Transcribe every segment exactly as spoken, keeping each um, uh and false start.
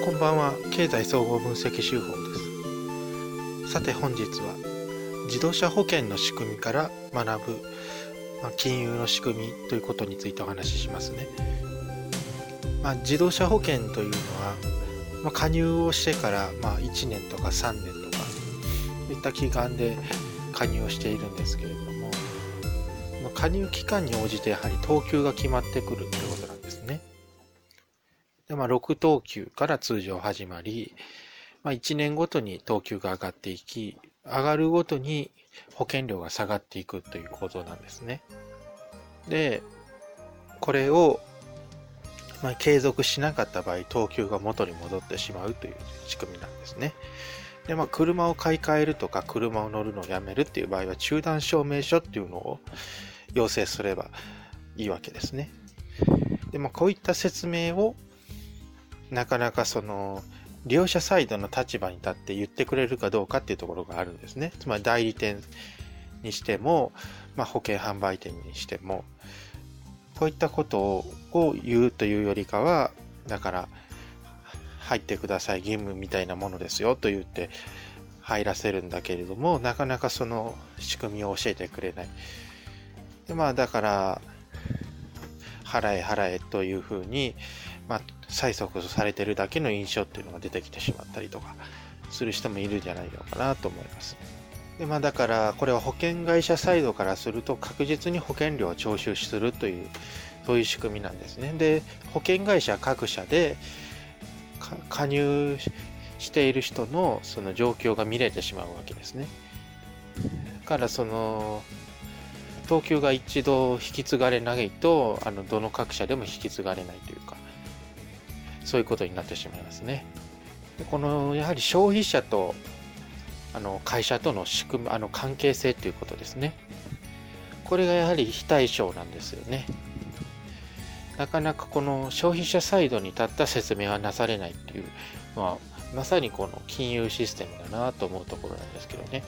こんばんは。経済総合分析手法です。さて本日は自動車保険の仕組みから学ぶ、まあ、金融の仕組みということについてお話ししますね。まあ、自動車保険というのは、まあ、加入をしてから、まあ、いちねんとかさんねんとかそういった期間で加入をしているんですけれども、加入期間に応じてやはり等級が決まってくるということなんですね。でまあ、ろく等級から通常始まり、まあ、いちねんごとに等級が上がっていき、上がるごとに保険料が下がっていくということなんですね。で、これを、まあ、継続しなかった場合、等級が元に戻ってしまうという仕組みなんですね。で、まあ、車を買い替えるとか、車を乗るのをやめるっていう場合は、中断証明書っていうのを要請すればいいわけですね。で、まあ、こういった説明をなかなかその利用者サイドの立場に立って言ってくれるかどうかっていうところがあるんですね。つまり代理店にしても、まあ、保険販売店にしても、こういったことを言うというよりかは、だから入ってください、義務みたいなものですよと言って入らせるんだけれども、なかなかその仕組みを教えてくれない。でまあだから払え払えというふうに、まあ、催促されてるだけの印象っていうのが出てきてしまったりとかする人もいるんじゃないのかなと思います。でまあだからこれは保険会社サイドからすると確実に保険料を徴収するというそういう仕組みなんですね。で保険会社各社で加入している人のその状況が見れてしまうわけですね。だからその等級が一度引き継がれないと、あのどの各社でも引き継がれないというか、そういうことになってしまいますね。でこのやはり消費者とあの会社との仕組み、あの関係性ということですね。これがやはり非対称なんですよね。なかなかこの消費者サイドに立った説明はなされないっていう、まあ、まさにこの金融システムだなと思うところなんですけどね。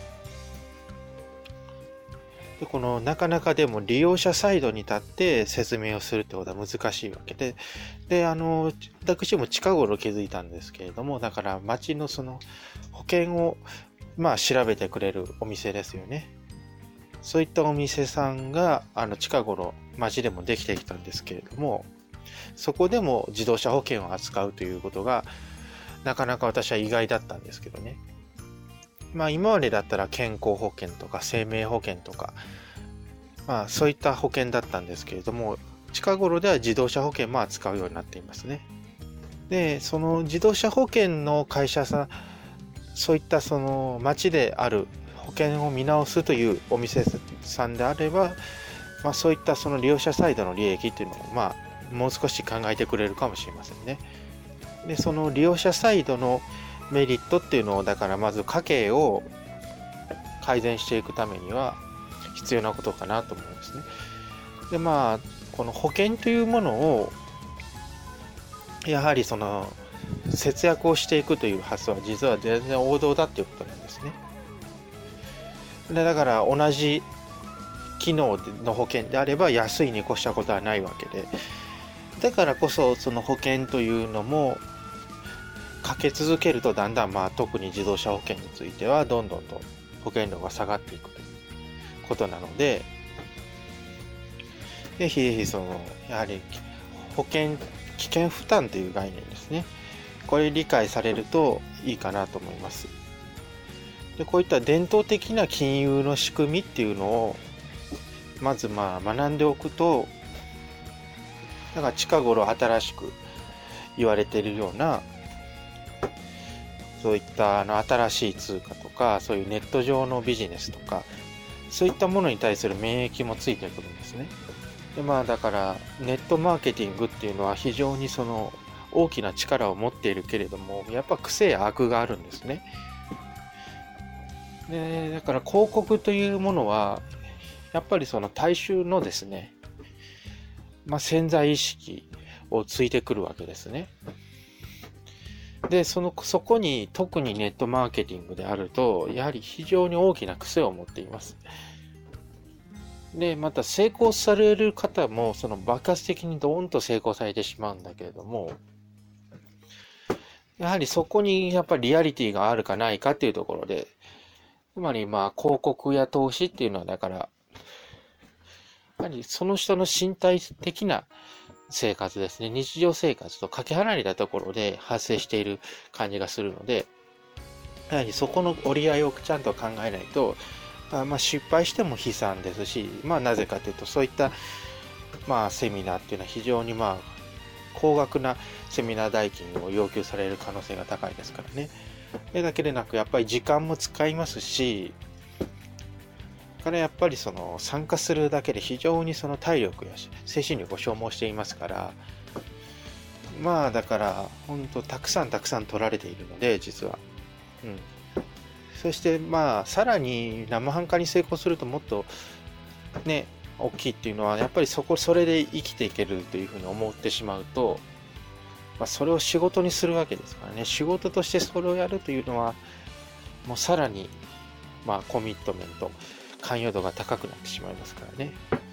でこのなかなかでも利用者サイドに立って説明をするってことは難しいわけで、で、あの、私も近頃気づいたんですけれども、だから町のその保険をまあ調べてくれるお店ですよね。そういったお店さんがあの近頃町でもできてきたんですけれども、そこでも自動車保険を扱うということがなかなか私は意外だったんですけどね。まあ今までだったら健康保険とか生命保険とか、まあそういった保険だったんですけれども、近頃では自動車保険も扱うようになっていますね。で、その自動車保険の会社さん、そういったその町である保険を見直すというお店さんであれば、まあそういったその利用者サイドの利益っていうのをまあもう少し考えてくれるかもしれませんね。で、その利用者サイドのメリットっていうのを、だからまず家計を改善していくためには必要なことかなと思うんですね。でまあこの保険というものをやはりその節約をしていくという発想は実は全然王道だっていうことなんですね。でだから同じ機能の保険であれば安いに越したことはないわけで、だからこそその保険というのもかけ続けるとだんだんまあ特に自動車保険についてはどんどんと保険料が下がっていくということなので、ぜひぜひそのやはり保険危険負担という概念ですね。これ理解されるといいかなと思います。でこういった伝統的な金融の仕組みっていうのをまずまあ学んでおくと、だから近頃新しく言われているようなそういったあの新しい通貨とか、そういうネット上のビジネスとか、そういったものに対する免疫もついてくるんですね。でまあだからネットマーケティングっていうのは非常にその大きな力を持っているけれども、やっぱ癖や悪があるんですね。でだから広告というものはやっぱりその大衆のですね、まあ、潜在意識をついてくるわけですね。でそのそこに特にネットマーケティングであるとやはり非常に大きな癖を持っています。でまた成功される方もその爆発的にドーンと成功されてしまうんだけれども、 やはりそこにやっぱりリアリティがあるかないかっていうところで、つまりまあ広告や投資っていうのはだから、やはりその人の身体的な生活ですね、日常生活とかけ離れたところで発生している感じがするので、やはりそこの折り合いをちゃんと考えないと、あまあ失敗しても悲惨ですし、まあなぜかというとそういったまあセミナーっていうのは非常にまあ高額なセミナー代金を要求される可能性が高いですからね。それだけでなくやっぱり時間も使いますし、からやっぱりその参加するだけで非常にその体力や精神力を消耗していますから、まあだから本当たくさんたくさん取られているので実は、うん、そしてまあさらに生半可に成功するともっとね大きいっていうのはやっぱりそこそれで生きていけるというふうに思ってしまうと、まあ、それを仕事にするわけですからね。仕事としてそれをやるというのはもうさらにまあコミットメント関与度が高くなってしまいますからね。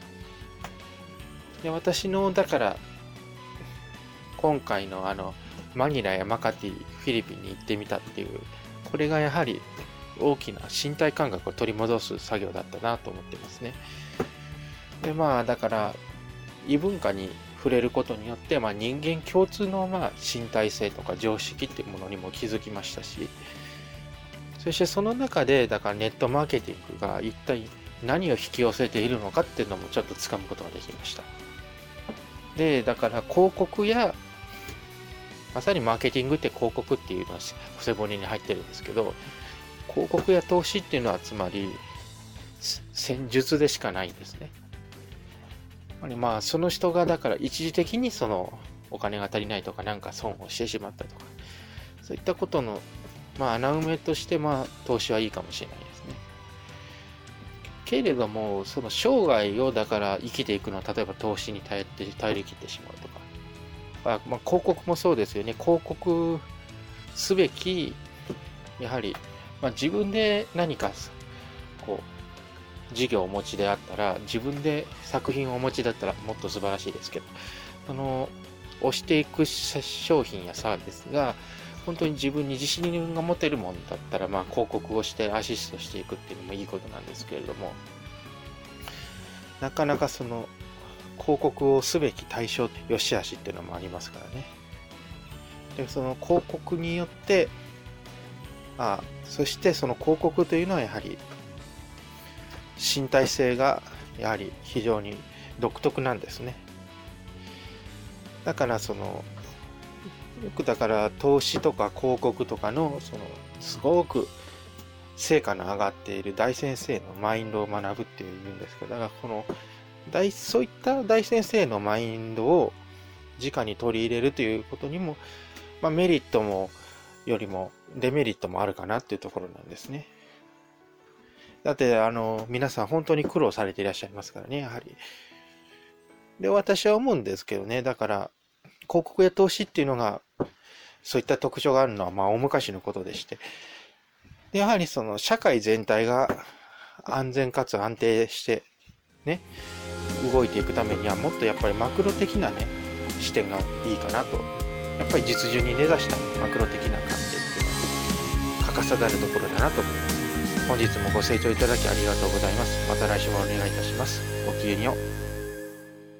で私のだから今回のあのマニラやマカティフィリピンに行ってみたっていう、これがやはり大きな身体感覚を取り戻す作業だったなと思ってますね。でまあだから異文化に触れることによって、まあ、人間共通のまあ身体性とか常識っていうものにも気づきましたし、そしてその中でだからネットマーケティングが一体何を引き寄せているのかっていうのもちょっとつかむことができました。でだから広告やまさにマーケティングって広告っていうのは伏せ骨に入ってるんですけど、広告や投資っていうのはつまり戦術でしかないんですね。まあその人がだから一時的にそのお金が足りないとかなんか損をしてしまったとか、そういったことのまあ穴埋めとしてまあ投資はいいかもしれないですね。けれどもその生涯をだから生きていくのは例えば投資に頼って頼り切ってしまうとか、まあ、まあ広告もそうですよね。広告すべきやはり、まあ、自分で何かこう事業をお持ちであったら、自分で作品をお持ちだったらもっと素晴らしいですけど、その推していく商品やサービスが本当に自分に自信が持てるものだったら、まあ広告をしてアシストしていくっていうのもいいことなんですけれども、なかなかその広告をすべき対象良し悪しっていうのもありますからね。でその広告によってああそしてその広告というのはやはり身体性がやはり非常に独特なんですね。だからそのよくだから投資とか広告とかのそのすごく成果の上がっている大先生のマインドを学ぶっていうんですけど、だからこの大そういった大先生のマインドを直に取り入れるということにも、まあ、メリットもよりもデメリットもあるかなっていうところなんですね。だってあの皆さん本当に苦労されていらっしゃいますからね、やはり。で私は思うんですけどね、だから広告や投資っていうのがそういった特徴があるのはまあ大昔のことでして、でやはりその社会全体が安全かつ安定してね動いていくためにはもっとやっぱりマクロ的なね視点がいいかなと、やっぱり実需に根ざしたマクロ的な観点っていうのは欠かさざるところだなと思います。本日もご清聴いただきありがとうございます。また来週もお願いいたします。ごきげんよう。